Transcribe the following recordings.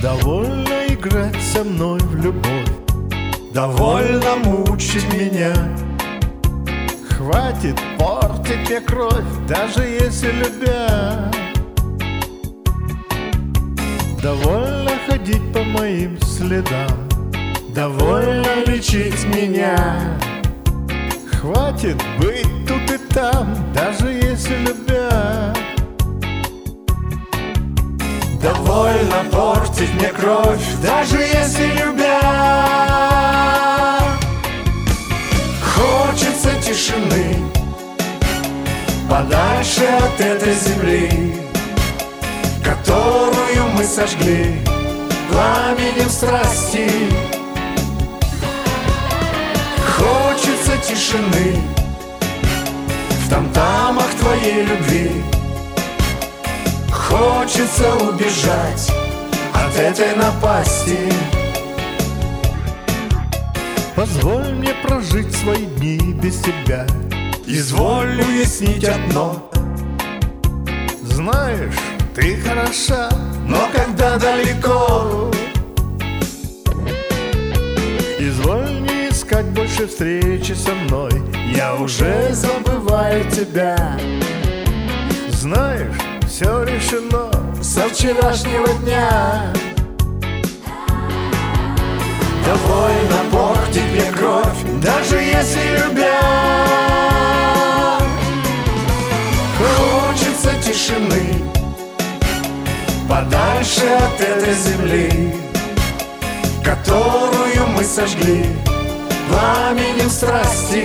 Довольно играть со мной в любовь, довольно мучить меня. Хватит портить мне кровь, даже если любя. Довольно ходить по моим следам, довольно лечить меня. Хватит быть тут и там, даже если любя. Довольно портить мне кровь, даже если любя. Хочется тишины, подальше от этой земли, которую мы сожгли пламенем страсти. Хочется тишины в там-тамах твоей любви. Хочется убежать от этой напасти. Позволь мне прожить свои дни без тебя. Изволь уяснить одно. Знаешь, ты хороша, но когда далеко. Изволь не искать больше встречи со мной. Я уже забываю тебя. Знаешь, все решено со вчерашнего дня. Довольно портить мне кровь, даже если любя. Хочется тишины, подальше от этой земли, которую мы сожгли пламенем страсти.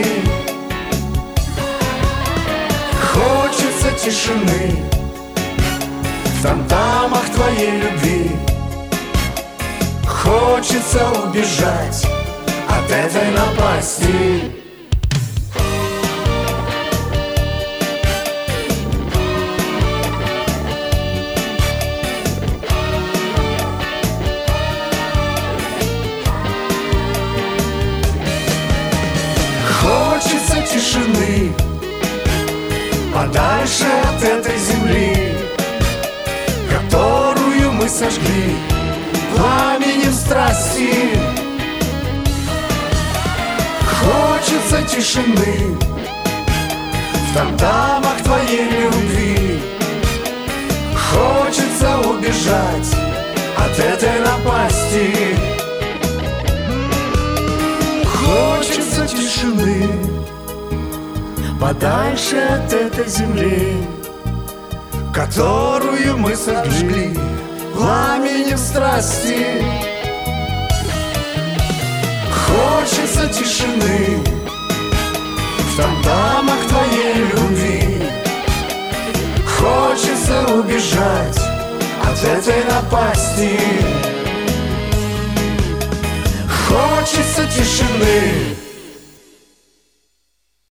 Хочется тишины в там-тамах твоей любви. Хочется убежать от этой напасти. Хочется тишины, подальше от этой земли, которую мы сожгли пламенем страсти. Хочется тишины в там-тамах твоей любви. Хочется убежать от этой напасти. Хочется тишины, подальше от этой земли, которую мы сожгли пламенем страсти. Хочется тишины в там-тамах твоей любви. Хочется убежать от этой напасти. Хочется тишины